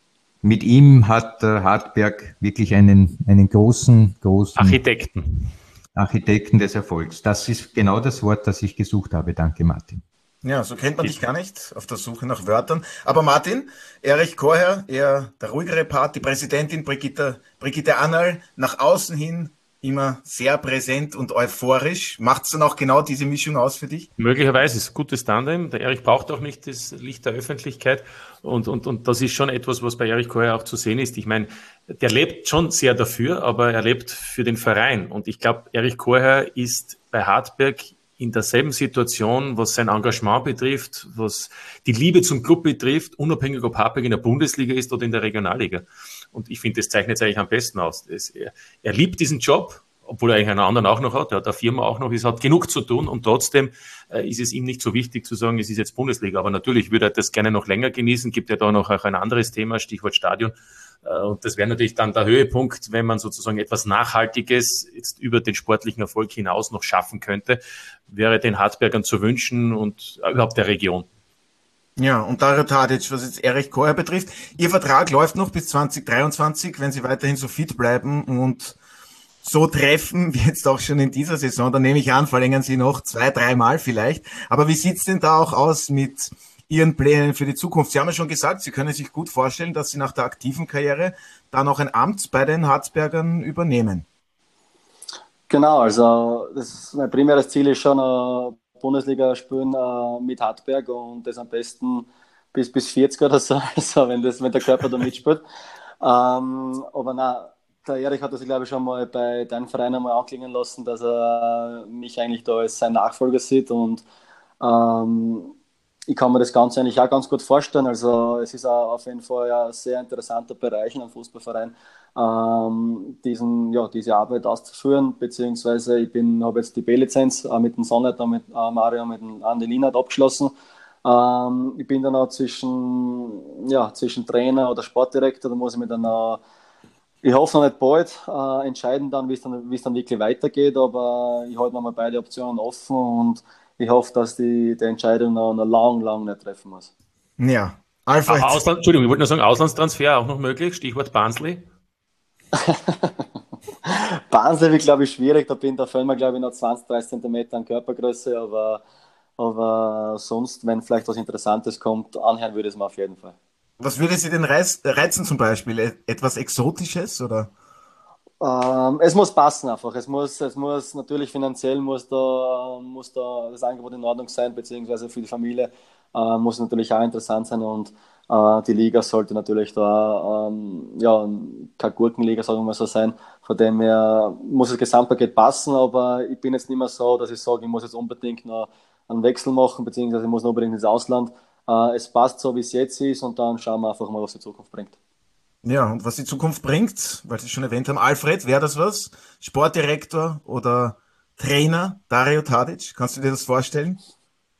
mit ihm hat äh, Hartberg wirklich einen, einen großen, großen Architekten. Architekten des Erfolgs. Das ist genau das Wort, das ich gesucht habe. Danke, Martin. Ja, so kennt man dich gar nicht, auf der Suche nach Wörtern. Aber Martin, Erich Korher, eher der ruhigere Part, die Präsidentin Brigitte, Brigitte Annal, nach außen hin immer sehr präsent und euphorisch. Macht es dann auch genau diese Mischung aus für dich? Möglicherweise ist es gutes Tandem. Der Erich braucht auch nicht das Licht der Öffentlichkeit. Und, und, und das ist schon etwas, was bei Erich Korher auch zu sehen ist. Ich meine, der lebt schon sehr dafür, aber er lebt für den Verein. Und ich glaube, Erich Korher ist bei Hartberg in derselben Situation, was sein Engagement betrifft, was die Liebe zum Club betrifft, unabhängig ob Hartberg in der Bundesliga ist oder in der Regionalliga. Und ich finde, das zeichnet es eigentlich am besten aus. Es, er, er liebt diesen Job, obwohl er eigentlich einen anderen auch noch hat, er hat eine Firma auch noch, es hat genug zu tun und trotzdem äh, ist es ihm nicht so wichtig zu sagen, es ist jetzt Bundesliga. Aber natürlich würde er das gerne noch länger genießen, gibt ja da noch auch ein anderes Thema, Stichwort Stadion. Und das wäre natürlich dann der Höhepunkt, wenn man sozusagen etwas Nachhaltiges jetzt über den sportlichen Erfolg hinaus noch schaffen könnte, wäre den Hartbergern zu wünschen und überhaupt der Region. Ja, und Dario Tadic, was jetzt Erich Korher betrifft, Ihr Vertrag läuft noch bis zwanzig dreiundzwanzig, wenn Sie weiterhin so fit bleiben und so treffen, wie jetzt auch schon in dieser Saison, dann nehme ich an, verlängern Sie noch zwei, dreimal vielleicht. Aber wie sieht's denn da auch aus mit Ihren Plänen für die Zukunft? Sie haben ja schon gesagt, Sie können sich gut vorstellen, dass Sie nach der aktiven Karriere dann auch ein Amt bei den Hartbergern übernehmen. Genau, also das, mein primäres Ziel ist schon, äh, Bundesliga spielen äh, mit Hartberg und das am besten bis, bis vierzig oder so, also wenn, das, wenn der Körper da mitspielt. Ähm, aber nein, der Erich hat das, glaube ich, schon mal bei deinem Verein einmal anklingen lassen, dass er mich eigentlich da als sein Nachfolger sieht und ähm, ich kann mir das Ganze eigentlich auch ganz gut vorstellen. Also es ist auch auf jeden Fall ein sehr interessanter Bereich in einem Fußballverein, ähm, diesen, ja, diese Arbeit auszuführen, beziehungsweise ich bin, habe jetzt die B-Lizenz äh, mit dem Sonnleiter, mit äh, Mario, mit dem Andi Lienert abgeschlossen. Ähm, ich bin dann auch zwischen, ja, zwischen Trainer oder Sportdirektor, da muss ich mir dann auch, ich hoffe noch nicht bald, äh, entscheiden dann, wie es dann, wie es dann wirklich weitergeht, aber ich halte mir mal beide Optionen offen und ich hoffe, dass die, die Entscheidung noch, noch lang, lang nicht treffen muss. Ja, Alfred. Ausland, Entschuldigung, ich wollte nur sagen, Auslandstransfer auch noch möglich, Stichwort Barnsley. Barnsley wird, glaube ich, schwierig, da bin da fällt mir, glaube ich, noch zwanzig, dreißig Zentimeter an Körpergröße, aber, aber sonst, wenn vielleicht was Interessantes kommt, anhören würde ich es mir auf jeden Fall. Was würde Sie denn reizen zum Beispiel? Etwas Exotisches oder? Ähm, es muss passen einfach. Es muss, es muss natürlich finanziell muss da, muss da das Angebot in Ordnung sein, beziehungsweise für die Familie äh, muss natürlich auch interessant sein und äh, die Liga sollte natürlich da ähm, ja, keine Gurkenliga, sagen wir mal so sein. Von dem her muss das Gesamtpaket passen, aber ich bin jetzt nicht mehr so, dass ich sage, ich muss jetzt unbedingt noch einen Wechsel machen, beziehungsweise ich muss noch unbedingt ins Ausland. Äh, es passt so, wie es jetzt ist und dann schauen wir einfach mal, was die Zukunft bringt. Ja, und was die Zukunft bringt, weil Sie es schon erwähnt haben, Alfred, wäre das was? Sportdirektor oder Trainer Dario Tadic? Kannst du dir das vorstellen?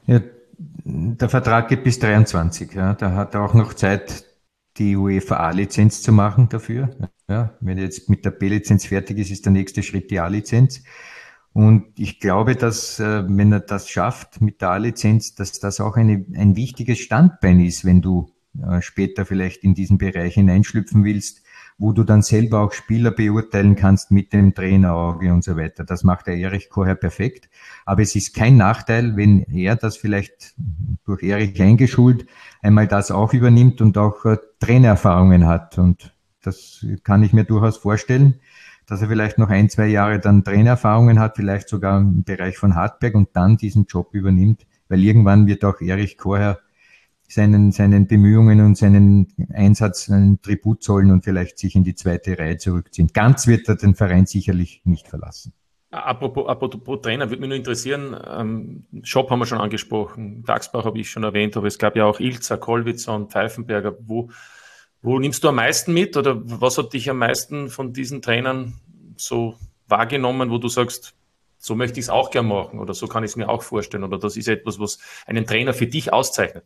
Ja, der Vertrag geht bis dreiundzwanzig. Ja. Da hat er auch noch Zeit, die UEFA A-Lizenz zu machen dafür. Ja, wenn er jetzt mit der B-Lizenz fertig ist, ist der nächste Schritt die A-Lizenz. Und ich glaube, dass, äh, wenn er das schafft mit der A-Lizenz, dass das auch eine, ein wichtiges Standbein ist, wenn du äh, später vielleicht in diesen Bereich hineinschlüpfen willst, wo du dann selber auch Spieler beurteilen kannst mit dem Trainerauge und so weiter. Das macht der Erich Korher perfekt. Aber es ist kein Nachteil, wenn er das vielleicht durch Erich eingeschult einmal das auch übernimmt und auch äh, Trainererfahrungen hat. Und das kann ich mir durchaus vorstellen, dass er vielleicht noch ein, zwei Jahre dann Trainererfahrungen hat, vielleicht sogar im Bereich von Hartberg und dann diesen Job übernimmt, weil irgendwann wird auch Erich Korher seinen, seinen Bemühungen und seinen Einsatz einen Tribut zollen und vielleicht sich in die zweite Reihe zurückziehen. Ganz wird er den Verein sicherlich nicht verlassen. Apropos, apropos Trainer, würde mich nur interessieren, ähm, Schopp haben wir schon angesprochen, Daxbach habe ich schon erwähnt, aber es gab ja auch Ilzer, Kollwitzer und Pfeifenberger. Wo, wo nimmst du am meisten mit oder was hat dich am meisten von diesen Trainern so wahrgenommen, wo du sagst, so möchte ich es auch gern machen oder so kann ich es mir auch vorstellen oder das ist etwas, was einen Trainer für dich auszeichnet?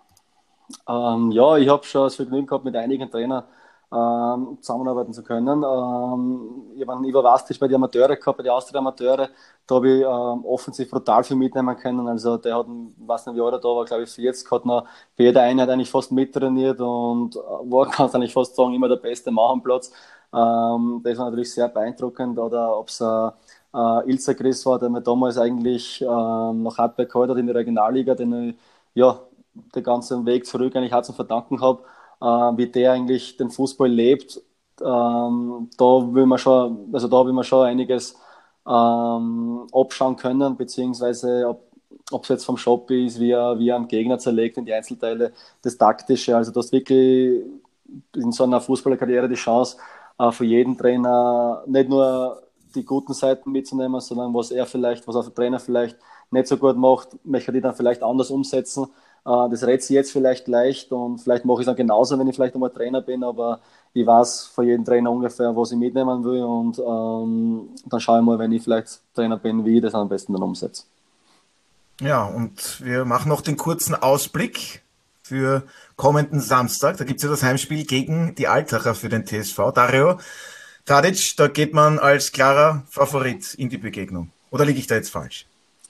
Ähm, ja, ich habe schon das Vergnügen gehabt, mit einigen Trainern ähm, zusammenarbeiten zu können. Ähm, ich habe einen Ivo Vastic bei den Amateure gehabt, bei den Austria-Amateure. Da habe ich ähm, offensiv brutal viel mitnehmen können. Also der hat, ich weiß nicht wie alt er da war, glaube ich vierzig, hat noch bei jeder Einheit eigentlich fast mittrainiert und war, kannst eigentlich fast sagen, immer der beste Mann am Platz. Ähm, das war natürlich sehr beeindruckend. Oder ob es äh, äh, Ilzer Chris war, der mir damals eigentlich ähm, nach Hartberg geholt hat in der Regionalliga, den ich, ja, den ganzen Weg zurück eigentlich auch zu verdanken habe, äh, wie der eigentlich den Fußball lebt. Ähm, da will man schon, also da will man schon einiges ähm, abschauen können, beziehungsweise ob es jetzt vom Shop ist, wie er, wie er einen Gegner zerlegt in die Einzelteile, das Taktische. Also du hast wirklich in so einer Fußballerkarriere die Chance, äh, für jeden Trainer nicht nur die guten Seiten mitzunehmen, sondern was er vielleicht, was auch der Trainer vielleicht nicht so gut macht, möchte die dann vielleicht anders umsetzen. Das rät sich jetzt vielleicht leicht und vielleicht mache ich es dann genauso, wenn ich vielleicht einmal Trainer bin, aber ich weiß von jedem Trainer ungefähr, was ich mitnehmen will und ähm, dann schaue ich mal, wenn ich vielleicht Trainer bin, wie ich das am besten dann umsetze. Ja, und wir machen noch den kurzen Ausblick für kommenden Samstag. Da gibt es ja das Heimspiel gegen die Altacher für den T S V. Dario Tadic, da geht man als klarer Favorit in die Begegnung. Oder liege ich da jetzt falsch?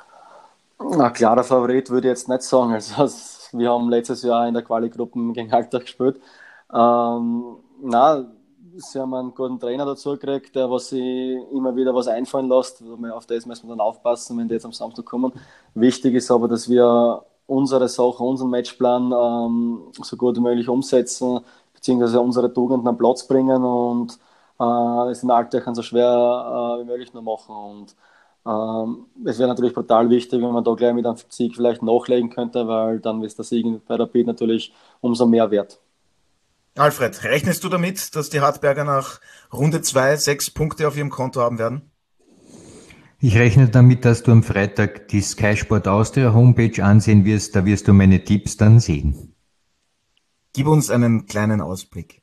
Na, klarer Favorit würde ich jetzt nicht sagen. Also, wir haben letztes Jahr in der Quali-Gruppe gegen Altach gespielt. Ähm, na, sie haben einen guten Trainer dazu gekriegt, der was sich immer wieder was einfallen lässt. Auf das müssen wir dann aufpassen, wenn die jetzt am Samstag kommen. Wichtig ist aber, dass wir unsere Sache, unseren Matchplan ähm, so gut wie möglich umsetzen, beziehungsweise unsere Tugenden am Platz bringen und äh, es in Altach so schwer äh, wie möglich nur machen. Und Ähm, es wäre natürlich brutal wichtig, wenn man da gleich mit einem Sieg vielleicht nachlegen könnte, weil dann ist der Sieg bei Rapid natürlich umso mehr wert. Alfred, rechnest du damit, dass die Hartberger nach Runde zwei sechs Punkte auf ihrem Konto haben werden? Ich rechne damit, dass du am Freitag die Sky Sport Austria Homepage ansehen wirst, da wirst du meine Tipps dann sehen. Gib uns einen kleinen Ausblick.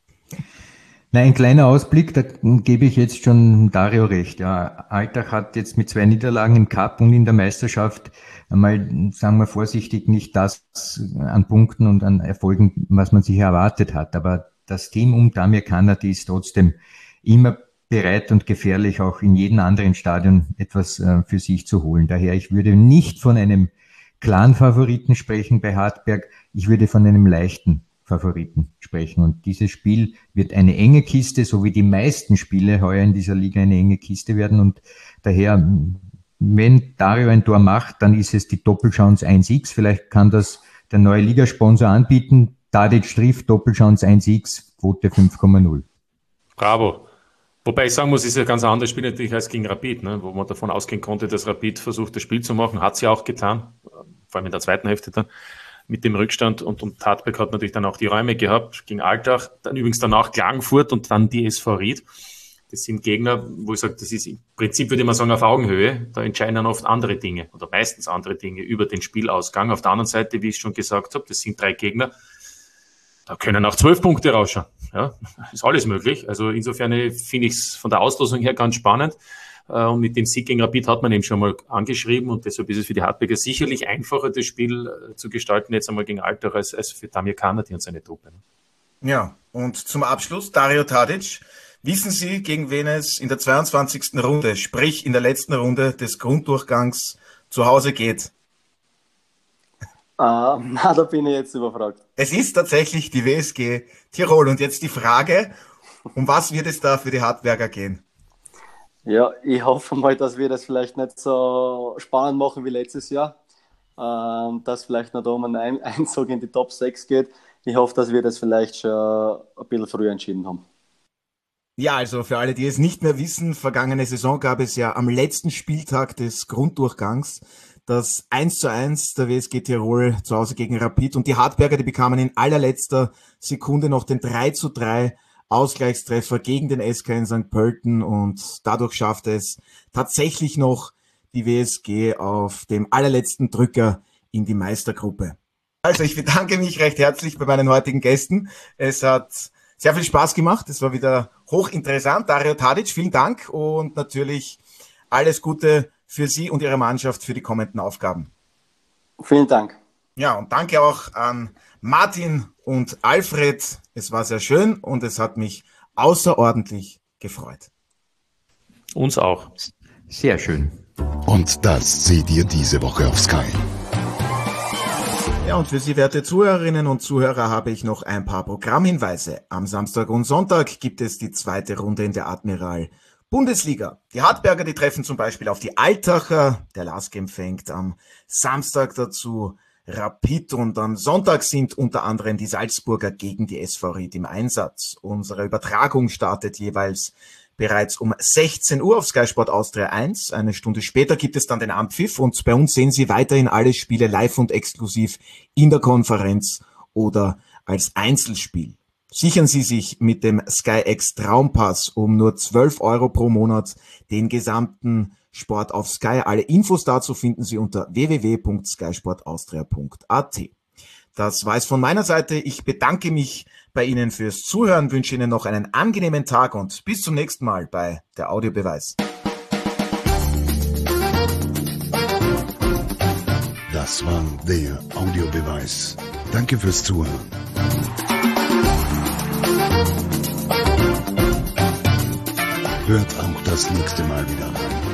Na, ein kleiner Ausblick, da gebe ich jetzt schon Dario recht. Ja, Altach hat jetzt mit zwei Niederlagen im Cup und in der Meisterschaft einmal, sagen wir vorsichtig, nicht das an Punkten und an Erfolgen, was man sich erwartet hat. Aber das Team um Damir Kanadi ist trotzdem immer bereit und gefährlich, auch in jedem anderen Stadion etwas äh, für sich zu holen. Daher, ich würde nicht von einem klaren Favoriten sprechen bei Hartberg, ich würde von einem leichten Favoriten sprechen. Und dieses Spiel wird eine enge Kiste, so wie die meisten Spiele heuer in dieser Liga eine enge Kiste werden. Und daher, wenn Dario ein Tor macht, dann ist es die Doppelchance eins x. Vielleicht kann das der neue Ligasponsor anbieten. Tadic trifft, Doppelchance eins x, Quote fünf Komma null. Bravo. Wobei ich sagen muss, es ist ein ganz anderes Spiel natürlich als gegen Rapid, ne? Wo man davon ausgehen konnte, dass Rapid versucht, das Spiel zu machen. Hat sie auch getan, vor allem in der zweiten Hälfte dann. Mit dem Rückstand und, und Hartberg hat natürlich dann auch die Räume gehabt gegen Altach, dann übrigens danach Klagenfurt und dann die S V Ried. Das sind Gegner, wo ich sage, das ist im Prinzip, würde ich mal sagen, auf Augenhöhe. Da entscheiden dann oft andere Dinge oder meistens andere Dinge über den Spielausgang. Auf der anderen Seite, wie ich schon gesagt habe, das sind drei Gegner, da können auch zwölf Punkte rausschauen. Ja, ist alles möglich. Also insofern finde ich es von der Auslosung her ganz spannend. Und mit dem Sieg gegen Rapid hat man eben schon mal angeschrieben und deshalb ist es für die Hartberger sicherlich einfacher, das Spiel zu gestalten, jetzt einmal gegen Altach, als, als für Damir Kanadi und seine Truppe. Ja, und zum Abschluss, Dario Tadic. Wissen Sie, gegen wen es in der zweiundzwanzigsten Runde, sprich in der letzten Runde des Grunddurchgangs zu Hause geht? Uh, na, da bin ich jetzt überfragt. Es ist tatsächlich die W S G Tirol. Und jetzt die Frage, um was wird es da für die Hartberger gehen? Ja, ich hoffe mal, dass wir das vielleicht nicht so spannend machen wie letztes Jahr. Ähm, dass vielleicht noch da um einen Einzug in die Top sechs geht. Ich hoffe, dass wir das vielleicht schon ein bisschen früher entschieden haben. Ja, also für alle, die es nicht mehr wissen, vergangene Saison gab es ja am letzten Spieltag des Grunddurchgangs das eins zu eins der W S G Tirol zu Hause gegen Rapid. Und die Hartberger, die bekamen in allerletzter Sekunde noch den drei zu drei Ausgleichstreffer gegen den S K in Sankt Pölten und dadurch schaffte es tatsächlich noch die W S G auf dem allerletzten Drücker in die Meistergruppe. Also ich bedanke mich recht herzlich bei meinen heutigen Gästen. Es hat sehr viel Spaß gemacht. Es war wieder hochinteressant. Dario Tadic, vielen Dank und natürlich alles Gute für Sie und Ihre Mannschaft für die kommenden Aufgaben. Vielen Dank. Ja, und danke auch an Martin und Alfred. Es war sehr schön und es hat mich außerordentlich gefreut. Uns auch. Sehr schön. Und das seht ihr diese Woche auf Sky. Ja, und für Sie, werte Zuhörerinnen und Zuhörer, habe ich noch ein paar Programmhinweise. Am Samstag und Sonntag gibt es die zweite Runde in der Admiral Bundesliga. Die Hartberger, die treffen zum Beispiel auf die Altacher. Der L A S K empfängt am Samstag dazu Rapid und am Sonntag sind unter anderem die Salzburger gegen die S V Ried im Einsatz. Unsere Übertragung startet jeweils bereits um sechzehn Uhr auf Sky Sport Austria eins. Eine Stunde später gibt es dann den Anpfiff und bei uns sehen Sie weiterhin alle Spiele live und exklusiv in der Konferenz oder als Einzelspiel. Sichern Sie sich mit dem SkyX Traumpass um nur zwölf Euro pro Monat den gesamten Sport auf Sky. Alle Infos dazu finden Sie unter w w w punkt sky sport austria punkt a t. Das war es von meiner Seite. Ich bedanke mich bei Ihnen fürs Zuhören, wünsche Ihnen noch einen angenehmen Tag und bis zum nächsten Mal bei der Audiobeweis. Das war der Audiobeweis. Danke fürs Zuhören. Hört auch das nächste Mal wieder rein.